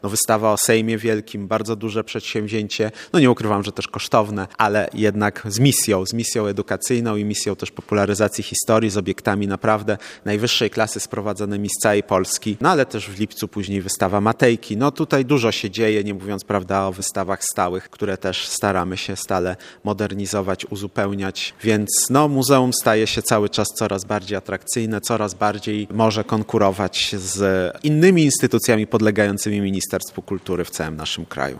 Wystawa o Sejmie Wielkim, bardzo duże przedsięwzięcie, nie ukrywam, że też kosztowne, ale jednak z misją edukacyjną i misją też popularyzacji historii, z obiektami naprawdę najwyższej klasy sprowadzanymi z całej Polski, ale też w lipcu później wystawa Matejki. Tutaj dużo się dzieje, nie mówiąc, o wystawach stałych, które też staramy się stale modernizować, uzupełniać, więc muzeum staje się cały czas coraz bardziej atrakcyjne, coraz bardziej może konkurować z innymi instytucjami podlegającymi Ministerstwu Kultury w całym naszym kraju.